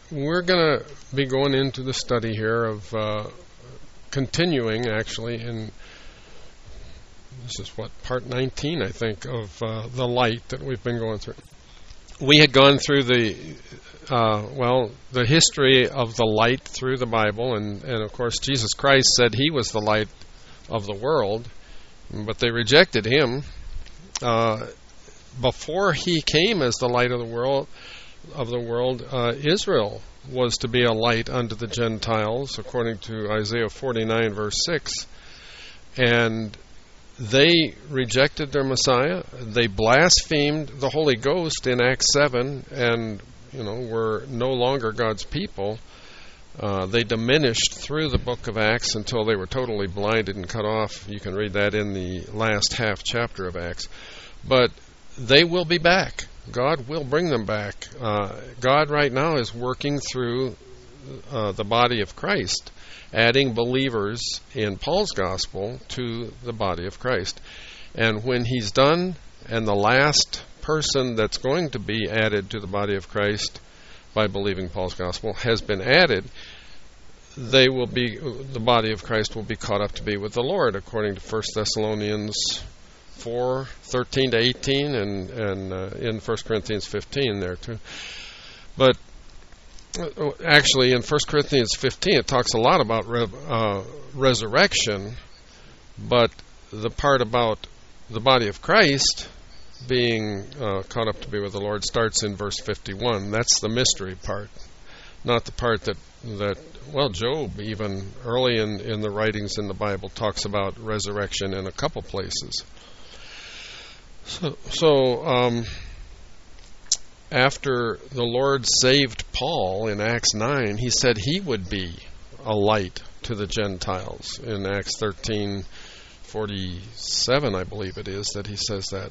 we're going to be going into the study here of continuing, actually, in this is part 19, I think, of the light that we've been going through. We had gone through the history of the light through the Bible, and of course Jesus Christ said He was the light of the world, but they rejected Him. Before He came as the light of the world, Israel was to be a light unto the Gentiles, according to Isaiah 49, verse 6. And they rejected their Messiah. They blasphemed the Holy Ghost in Acts 7 and, were no longer God's people. They diminished through the book of Acts until they were totally blinded and cut off. You can read that in the last half chapter of Acts. But they will be back. God will bring them back. God right now is working through the body of Christ, adding believers in Paul's gospel to the body of Christ. And when He's done, and the last person that's going to be added to the body of Christ by believing Paul's gospel has been added, the body of Christ will be caught up to be with the Lord, according to 1 Thessalonians 4:13 to 18, and in 1 Corinthians 15 there too. But actually, in 1 Corinthians 15, it talks a lot about resurrection, but the part about the body of Christ being caught up to be with the Lord starts in verse 51. That's the mystery part, not the part that Job, even early in the writings in the Bible, talks about resurrection in a couple places. So after the Lord saved Paul in Acts 9, He said He would be a light to the Gentiles. In Acts 13:47, I believe it is, that He says that.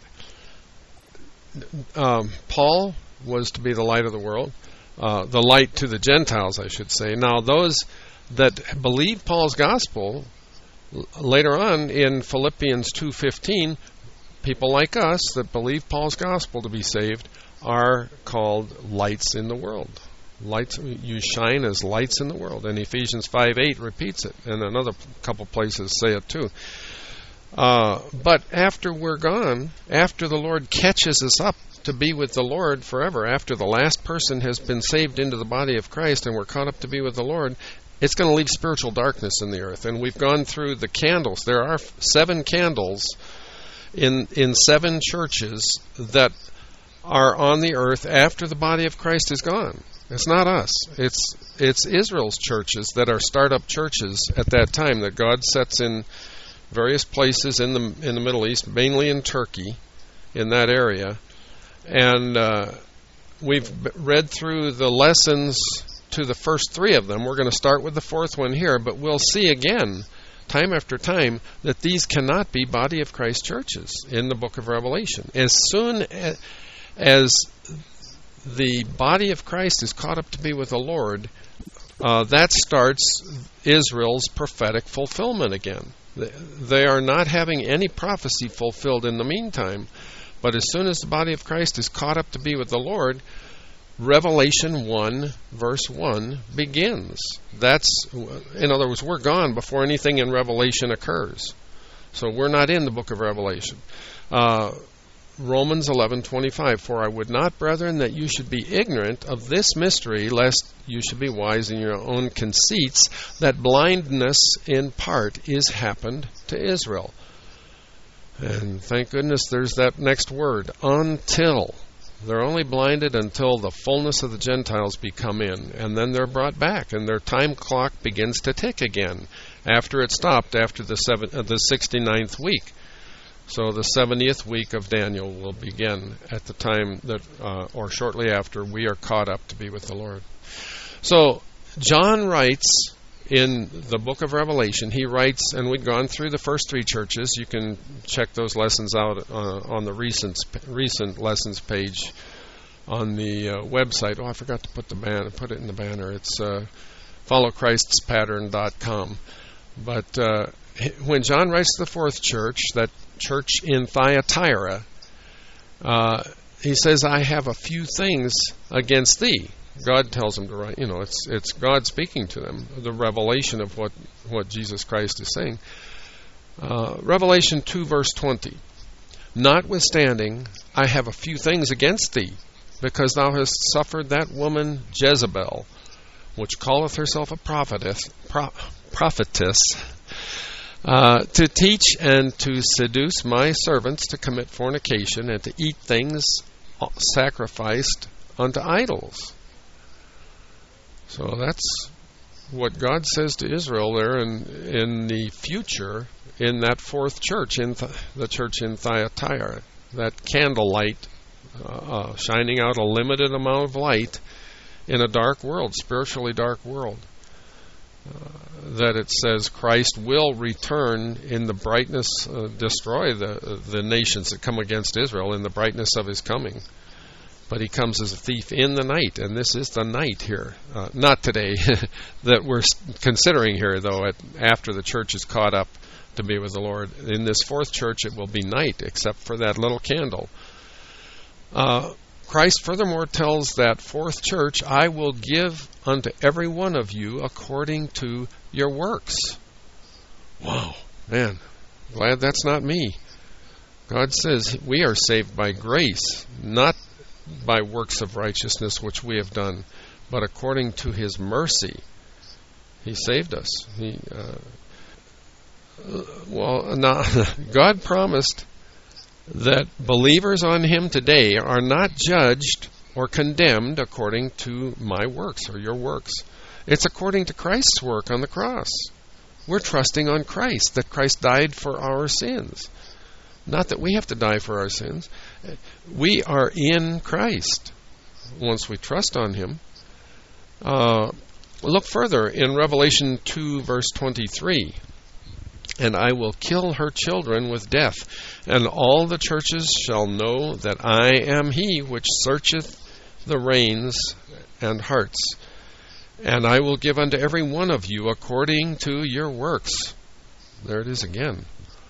Paul was to be the light of the world, the light to the Gentiles, I should say. Now, those that believe Paul's gospel, later on in Philippians 2:15, people like us that believe Paul's gospel to be saved are called lights in the world. Lights, you shine as lights in the world. And Ephesians 5:8 repeats it, and another couple places say it too. But after we're gone, after the Lord catches us up to be with the Lord forever, after the last person has been saved into the body of Christ and we're caught up to be with the Lord, it's going to leave spiritual darkness in the earth. And we've gone through the candles. There are 7 candles in 7 churches that are on the earth after the body of Christ is gone. It's not us. It's Israel's churches that are startup churches at that time that God sets in various places in the Middle East, mainly in Turkey, in that area. And we've read through the lessons to the first 3 of them. We're going to start with the 4th one here, but we'll see again, time after time, that these cannot be body of Christ churches in the book of Revelation. As soon as the body of Christ is caught up to be with the Lord, that starts Israel's prophetic fulfillment again. They are not having any prophecy fulfilled in the meantime, but as soon as the body of Christ is caught up to be with the Lord, Revelation 1, verse 1 begins. In other words, we're gone before anything in Revelation occurs. So we're not in the book of Revelation. Romans 11:25, for I would not, brethren, that you should be ignorant of this mystery, lest you should be wise in your own conceits, that blindness in part is happened to Israel. And thank goodness there's that next word, until. They're only blinded until the fullness of the Gentiles become in, and then they're brought back, and their time clock begins to tick again after it stopped after the 69th week. So the 70th week of Daniel will begin at the time that, or shortly after, we are caught up to be with the Lord. So John writes in the book of Revelation, he writes, and we've gone through the first 3 churches. You can check those lessons out on the recent lessons page on the website. Oh, I forgot to put it in the banner. It's followchrist'spattern.com. But when John writes to the 4th church, that church in Thyatira, he says, I have a few things against thee. God tells them to write. It's God speaking to them, the revelation of what Jesus Christ is saying. Revelation 2, verse 20. Notwithstanding, I have a few things against thee, because thou hast suffered that woman Jezebel, which calleth herself a prophetess, to teach and to seduce my servants to commit fornication and to eat things sacrificed unto idols. So that's what God says to Israel there in the future, in that fourth church, in the church in Thyatira, that candlelight shining out a limited amount of light in a dark world, spiritually dark world. That it says Christ will return in the brightness, destroy the nations that come against Israel in the brightness of his coming. But he comes as a thief in the night, and this is the night here. Not today, that we're considering here, though, after the church is caught up to be with the Lord. In this fourth church it will be night, except for that little candle. Christ furthermore tells that fourth church, I will give unto every one of you according to your works. Wow, man, glad that's not me. God says we are saved by grace, not by works of righteousness which we have done, but according to his mercy. He saved us. God promised that believers on him today are not judged or condemned according to my works or your works. It's according to Christ's work on the cross. We're trusting on Christ, that Christ died for our sins. Not that we have to die for our sins. We are in Christ once we trust on him. Look further in Revelation 2, verse 23. And I will kill her children with death, and all the churches shall know that I am he which searcheth the reins and hearts. And I will give unto every one of you according to your works. There it is again.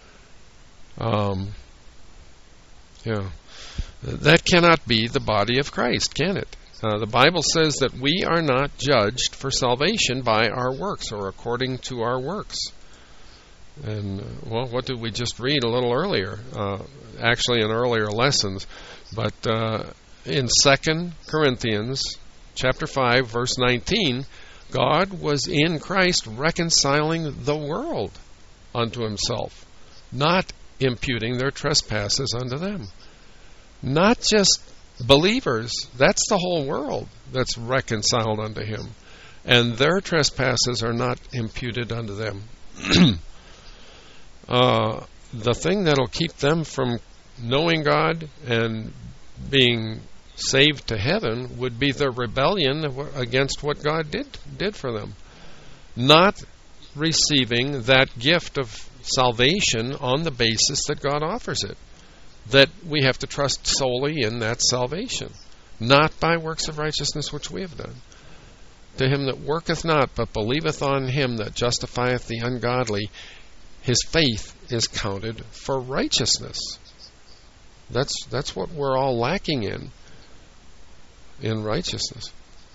That cannot be the body of Christ, can it? The Bible says that we are not judged for salvation by our works or according to our works. And, what did we just read a little earlier? Actually in earlier lessons. But in 2 Corinthians chapter 5, verse 19, God was in Christ reconciling the world unto himself, not imputing their trespasses unto them. Not just believers, that's the whole world that's reconciled unto him. And their trespasses are not imputed unto them. The thing that'll keep them from knowing God and being saved to heaven would be their rebellion against what God did for them. Not receiving that gift of salvation on the basis that God offers it. That we have to trust solely in that salvation, not by works of righteousness which we have done. To him that worketh not, but believeth on him that justifieth the ungodly, his faith is counted for righteousness. That's what we're all lacking in righteousness.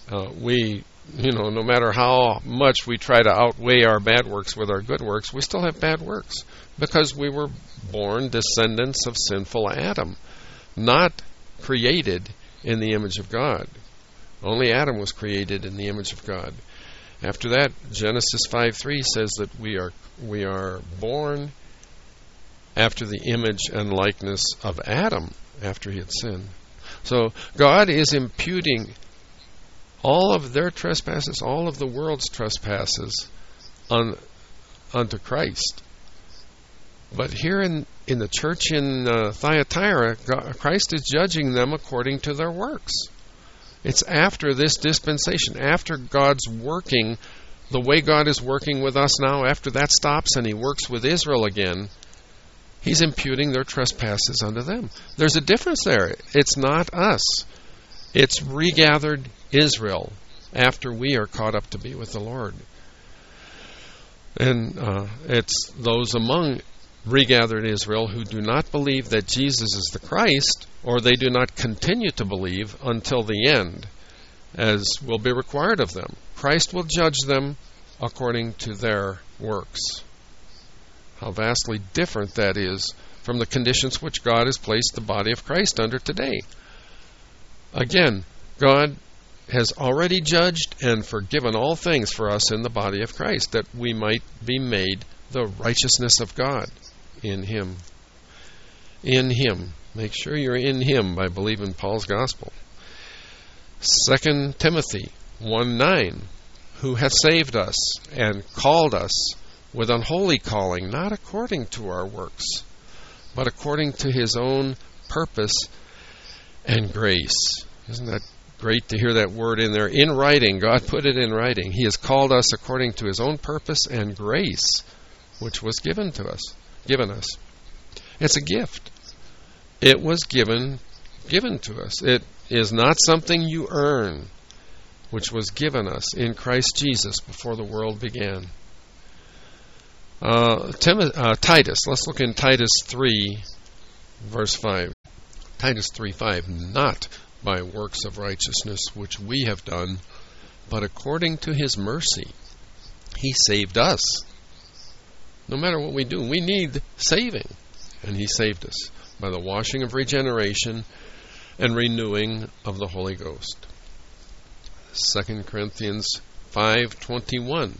No matter how much we try to outweigh our bad works with our good works, we still have bad works because we were born descendants of sinful Adam, not created in the image of God. Only Adam was created in the image of God. After that, Genesis 5:3 says that we are born after the image and likeness of Adam after he had sinned. So God is imputing all of their trespasses, all of the world's trespasses unto Christ. But here in the church in Thyatira, Christ is judging them according to their works. It's after this dispensation, after God's working, the way God is working with us now, after that stops and he works with Israel again, he's imputing their trespasses unto them. There's a difference there. It's not us. It's regathered Israel after we are caught up to be with the Lord. And it's those among regathered Israel who do not believe that Jesus is the Christ, or they do not continue to believe until the end. as will be required of them. Christ will judge them according to their works. How vastly different that is from the conditions which God has placed the body of Christ under today. Again, God has already judged and forgiven all things for us in the body of Christ, that we might be made the righteousness of God in Him. In Him. Make sure you're in Him by believing Paul's gospel. 2 Timothy 1:9, who hath saved us and called us with an holy calling, not according to our works, but according to His own purpose and grace. Isn't that great to hear that word in there? In writing, God put it in writing. He has called us according to His own purpose and grace, which was given us. It's a gift. It was given to us. It is not something you earn, which was given us in Christ Jesus before the world began. Titus. Let's look in Titus 3, verse 5. Titus 3:5. Not by works of righteousness which we have done, but according to His mercy, He saved us. No matter what we do, we need saving. And He saved us by the washing of regeneration and renewing of the Holy Ghost. 2 Corinthians 5:21.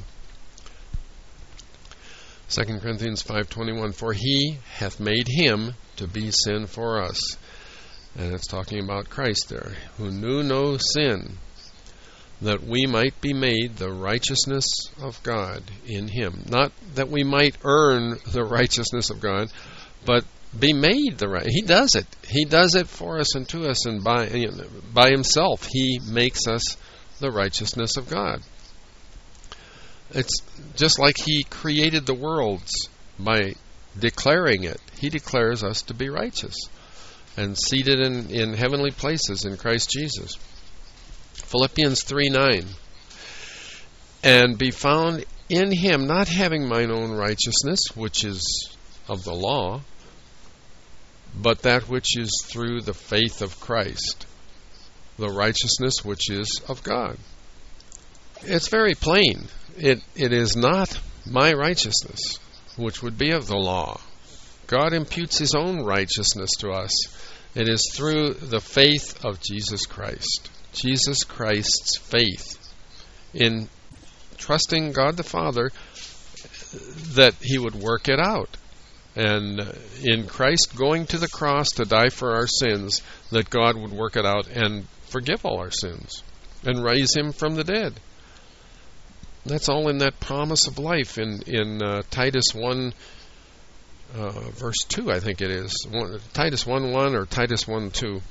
2 Corinthians 5:21. For He hath made Him to be sin for us. And it's talking about Christ there, who knew no sin, that we might be made the righteousness of God in Him. Not that we might earn the righteousness of God, but be made the right. He does it. He does it for us and to us, and by Himself He makes us the righteousness of God. It's just like He created the worlds by declaring it. He declares us to be righteous and seated in heavenly places in Christ Jesus. Philippians 3:9. And be found in Him, not having mine own righteousness, which is of the law, but that which is through the faith of Christ, the righteousness which is of God. It's very plain. It is not my righteousness, which would be of the law. God imputes His own righteousness to us. It is through the faith of Jesus Christ. Jesus Christ's faith in trusting God the Father that He would work it out. And in Christ going to the cross to die for our sins, that God would work it out and forgive all our sins and raise Him from the dead. That's all in that promise of life in Titus 1, verse 2, I think it is. Titus 1:1 or Titus 1:2.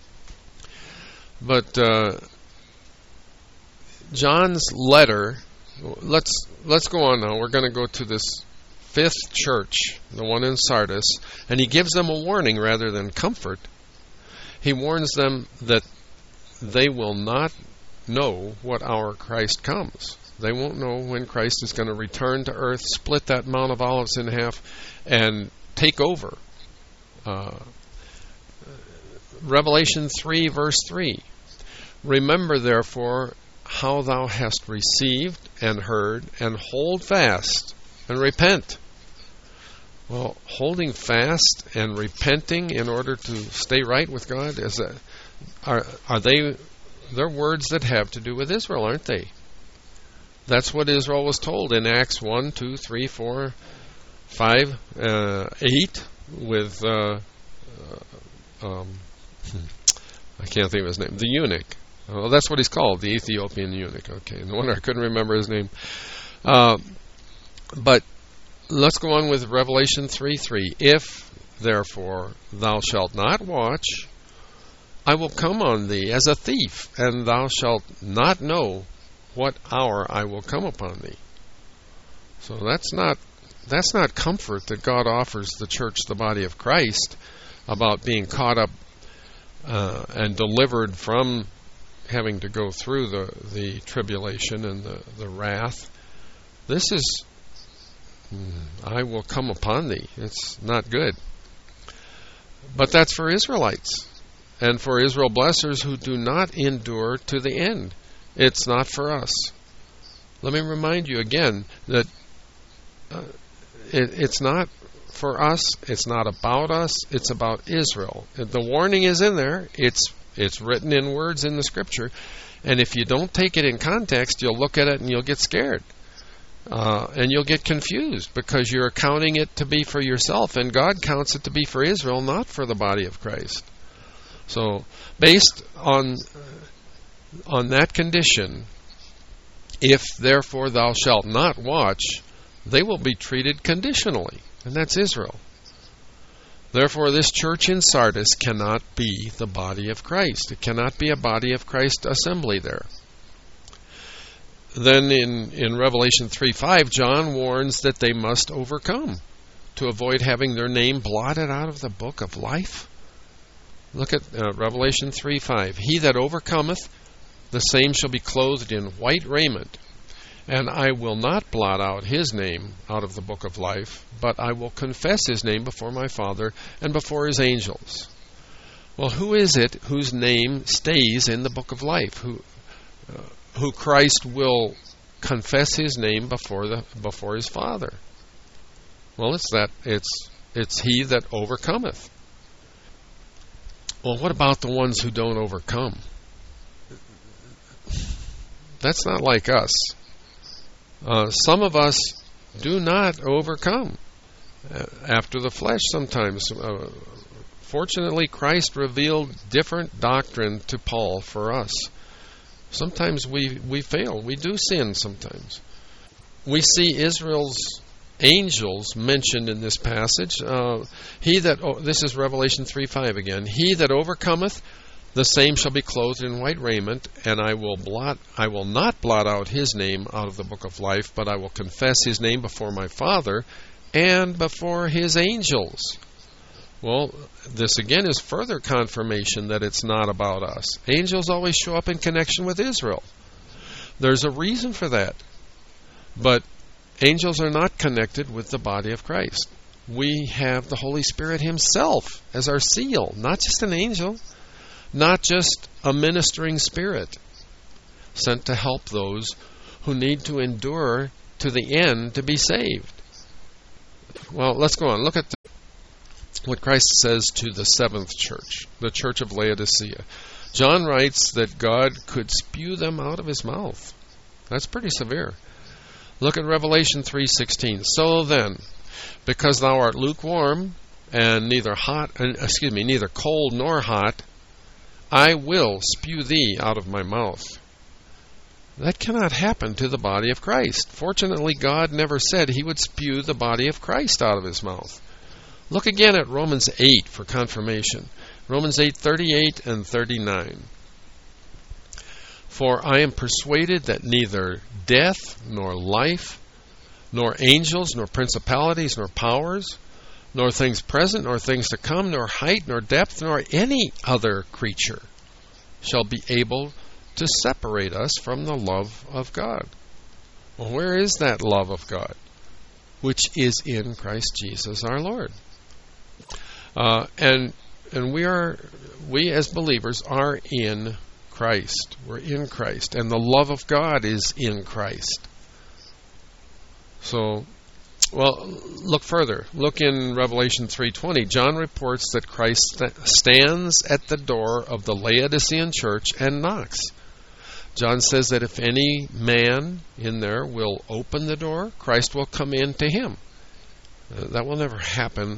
But John's letter, let's go on now. We're going to go to this fifth church, the one in Sardis, and he gives them a warning rather than comfort. He warns them that they will not know what hour Christ comes. They won't know when Christ is going to return to earth, split that Mount of Olives in half, and take over. Revelation 3, verse 3. Remember, therefore, how thou hast received and heard, and hold fast and repent. Well, holding fast and repenting in order to stay right with God, they're words that have to do with Israel, aren't they? That's what Israel was told in Acts 1, 2, 3, 4, 5, 8 with, I can't think of his name, the eunuch. Well, that's what he's called, the Ethiopian eunuch. Okay, no wonder I couldn't remember his name. But let's go on with Revelation 3:3. If, therefore, thou shalt not watch, I will come on thee as a thief, and thou shalt not know what hour I will come upon thee. So that's not comfort that God offers the church, the body of Christ, about being caught up and delivered from having to go through the tribulation and the wrath. This is, I will come upon thee. It's not good. But that's for Israelites. and for Israel blessers who do not endure to the end. It's not for us. Let me remind you again that it's not for us, it's not about us, it's about Israel. The warning is in there. It's written in words in the Scripture. And if you don't take it in context, you'll look at it and you'll get scared. And you'll get confused because you're counting it to be for yourself, and God counts it to be for Israel, not for the body of Christ. So, based on that condition, if therefore thou shalt not watch, they will be treated conditionally, and that's Israel. Therefore, this church in Sardis cannot be the body of Christ. It cannot be a body of Christ assembly there. Then in Revelation 3:5, John warns that they must overcome to avoid having their name blotted out of the book of life. Look at Revelation 3:5. He that overcometh, the same shall be clothed in white raiment, and I will not blot out his name out of the book of life, but I will confess his name before my Father and before his angels. Well, who is it whose name stays in the book of life? Who Christ will confess his name before his Father? Well, it's he that overcometh. Well, what about the ones who don't overcome? That's not like us. Some of us do not overcome after the flesh sometimes. Fortunately, Christ revealed different doctrine to Paul for us. Sometimes we fail. We do sin sometimes. We see Israel's angels mentioned in this passage. This is Revelation 3:5 again. He that overcometh, the same shall be clothed in white raiment, and I will not blot out his name out of the book of life, but I will confess his name before my Father and before his angels. Well, this again is further confirmation that it's not about us. Angels always show up in connection with Israel. There's a reason for that. But angels are not connected with the body of Christ. We have the Holy Spirit himself as our seal, not just an angel, not just a ministering spirit sent to help those who need to endure to the end to be saved. Well, let's go on. Look at what Christ says to the seventh church, the church of Laodicea. John writes that God could spew them out of his mouth. That's pretty severe. Look at Revelation 3:16. So then, because thou art lukewarm and neither cold nor hot, I will spew thee out of my mouth. That cannot happen to the body of Christ. Fortunately, God never said he would spew the body of Christ out of his mouth. Look again at Romans 8 for confirmation. Romans 8:38 and 39. For I am persuaded that neither death, nor life, nor angels, nor principalities, nor powers, nor things present, nor things to come, nor height, nor depth, nor any other creature shall be able to separate us from the love of God. Well, where is that love of God? Which is in Christ Jesus our Lord. And we as believers are in Christ. We're in Christ, and the love of God is in Christ. So, well, look further. Look in Revelation 3:20. John reports that Christ stands at the door of the Laodicean church and knocks. John says that if any man in there will open the door, Christ will come in to him. That will never happen.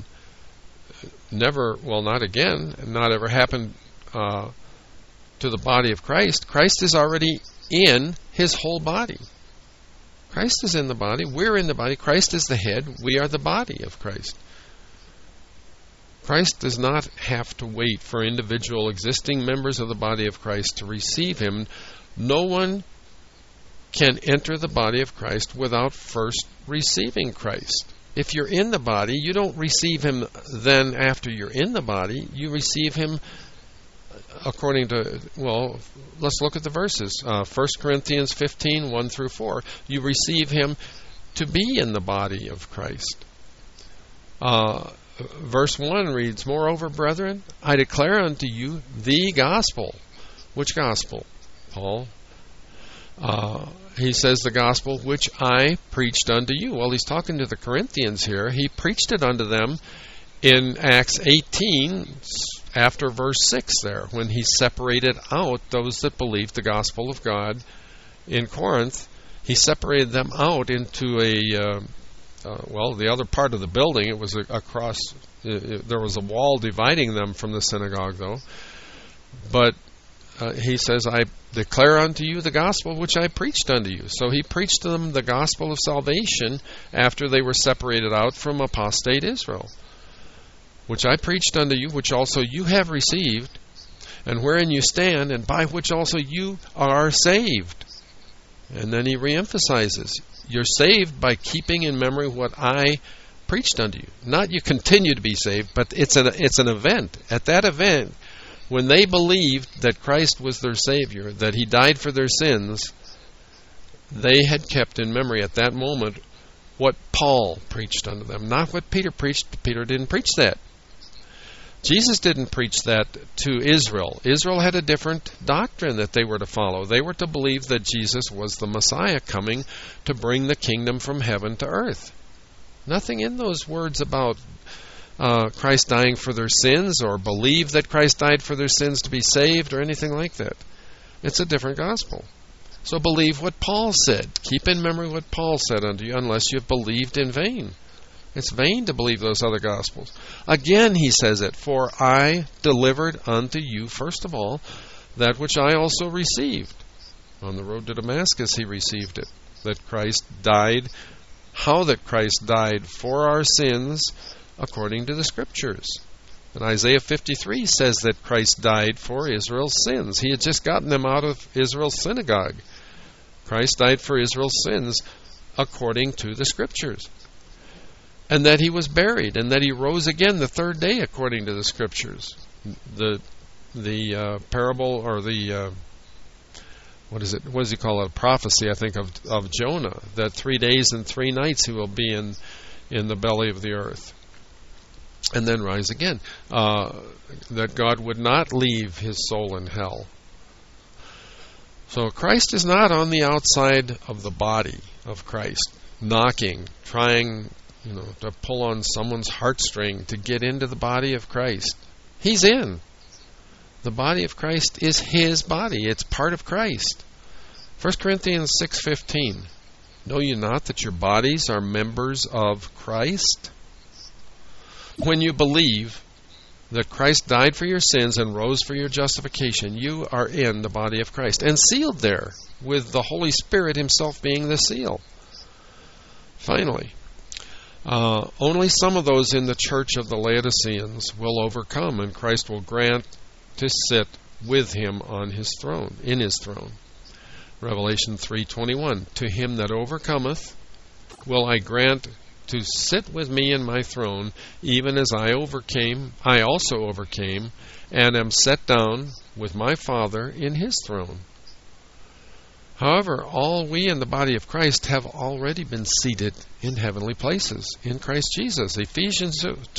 Not again. Not ever happen to the body of Christ. Christ is already in his whole body. Christ is in the body. We're in the body. Christ is the head. We are the body of Christ. Christ does not have to wait for individual existing members of the body of Christ to receive him. No one can enter the body of Christ without first receiving Christ. If you're in the body, you don't receive him then after you're in the body. You receive him according to, let's look at the verses. 1 Corinthians 15, 1 through 4. You receive him to be in the body of Christ. verse 1 reads, "Moreover, brethren, I declare unto you the gospel." Which gospel, Paul? He says the gospel which I preached unto you. Well, he's talking to the Corinthians here. He preached it unto them in Acts 18, after verse 6 there, when he separated out those that believed the gospel of God in Corinth. He separated them out into the other part of the building. It was across, there was a wall dividing them from the synagogue, though. But he says, "I declare unto you the gospel which I preached unto you." So he preached to them the gospel of salvation after they were separated out from apostate Israel. "Which I preached unto you, which also you have received, and wherein you stand, and by which also you are saved." And then he reemphasizes, you're saved by keeping in memory what I preached unto you. Not you continue to be saved, but it's an event. At that event, when they believed that Christ was their Savior, that He died for their sins, they had kept in memory at that moment what Paul preached unto them. Not what Peter preached. Peter didn't preach that. Jesus didn't preach that to Israel. Israel had a different doctrine that they were to follow. They were to believe that Jesus was the Messiah coming to bring the kingdom from heaven to earth. Nothing in those words about Christ dying for their sins, or believe that Christ died for their sins to be saved, or anything like that. It's a different gospel. So believe what Paul said. Keep in memory what Paul said unto you, unless you have believed in vain. It's vain to believe those other gospels. Again, he says it, "For I delivered unto you, first of all, that which I also received." On the road to Damascus he received it. That Christ died, how that Christ died for our sins, according to the Scriptures. And Isaiah 53 says that Christ died for Israel's sins. He had just gotten them out of Israel's synagogue. Christ died for Israel's sins according to the Scriptures. And that He was buried, and that He rose again the third day according to the Scriptures. The parable, or the what does he call it? A prophecy, I think, of Jonah, that 3 days and 3 nights he will be in the belly of the earth, and then rise again. That God would not leave His soul in hell. So Christ is not on the outside of the body of Christ, knocking, trying, to pull on someone's heartstring to get into the body of Christ. He's in. The body of Christ is His body. It's part of Christ. 1 Corinthians 6:15. "Know you not that your bodies are members of Christ?" When you believe that Christ died for your sins and rose for your justification, you are in the body of Christ, and sealed there, with the Holy Spirit Himself being the seal. Finally, only some of those in the church of the Laodiceans will overcome, and Christ will grant to sit with Him on His throne, in His throne. Revelation 3:21, "To him that overcometh will I grant to sit with me in my throne, even as I also overcame, and am set down with my Father in His throne." However, all we in the body of Christ have already been seated in heavenly places in Christ Jesus. Ephesians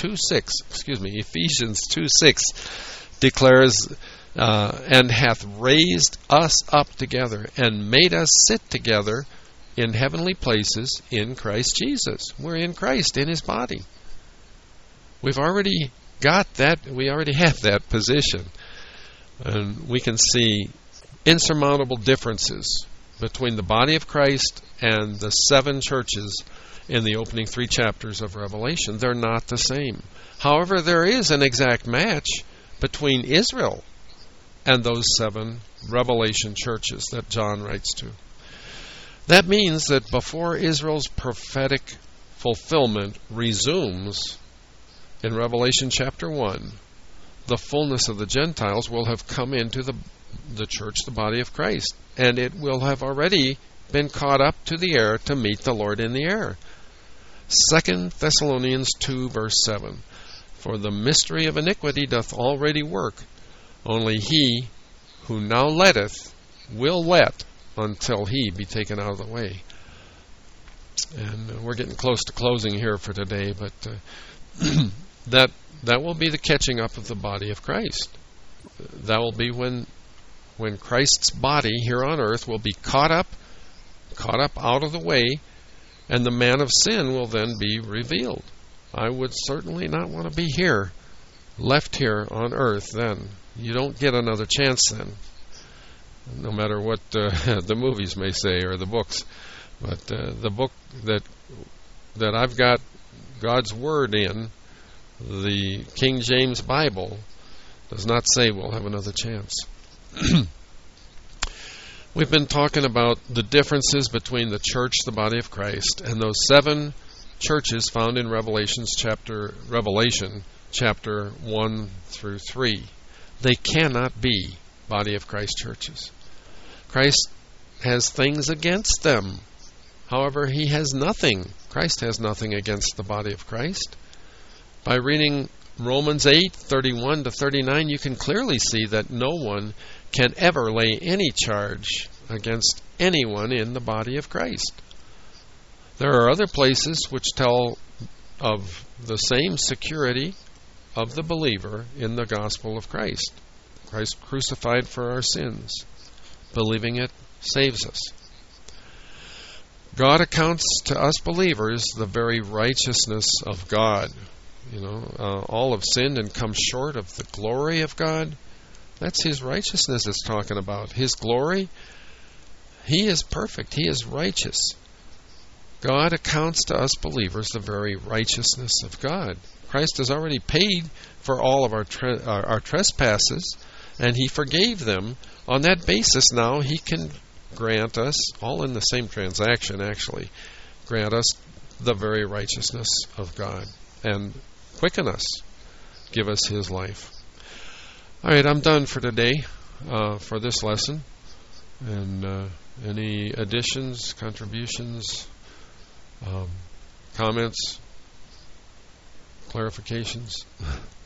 2:6 declares, "And hath raised us up together, and made us sit together in heavenly places in Christ Jesus." We're in Christ, in His body. We've already got that. We already have that position. And we can see insurmountable differences between the body of Christ and the 7 churches in the opening 3 chapters of Revelation. They're not the same. However, there is an exact match between Israel and those 7 Revelation churches that John writes to. That means that before Israel's prophetic fulfillment resumes in Revelation chapter 1, the fullness of the Gentiles will have come into the church, the body of Christ, and it will have already been caught up to the air to meet the Lord in the air. 2 Thessalonians 2 verse 7, "For the mystery of iniquity doth already work, only he who now letteth will let until he be taken out of the way." And we're getting close to closing here for today, but that will be the catching up of the body of Christ. That will be when Christ's body here on earth will be caught up out of the way, and the man of sin will then be revealed. I would certainly not want to be left here on earth then. You don't get another chance then, no matter what the movies may say or the books. But the book that I've got God's Word in, the King James Bible, does not say we'll have another chance. We've been talking about the differences between the church, the body of Christ, and those 7 churches found in Revelation chapter 1 through 3. They cannot be body of Christ churches. Christ has things against them. However, he has nothing. Christ has nothing against the body of Christ. By reading Romans 8:31 to 39, you can clearly see that no one can ever lay any charge against anyone in the body of Christ. There are other places which tell of the same security of the believer in the gospel of Christ. Christ crucified for our sins. Believing it saves us. God accounts to us believers the very righteousness of God. All have sinned and come short of the glory of God. That's His righteousness it's talking about. His glory, He is perfect. He is righteous. God accounts to us believers the very righteousness of God. Christ has already paid for all of our trespasses, and He forgave them. On that basis now He can grant us, all in the same transaction actually, grant us the very righteousness of God and quicken us, give us His life. All right, I'm done for today, for this lesson. And any additions, contributions, comments, clarifications?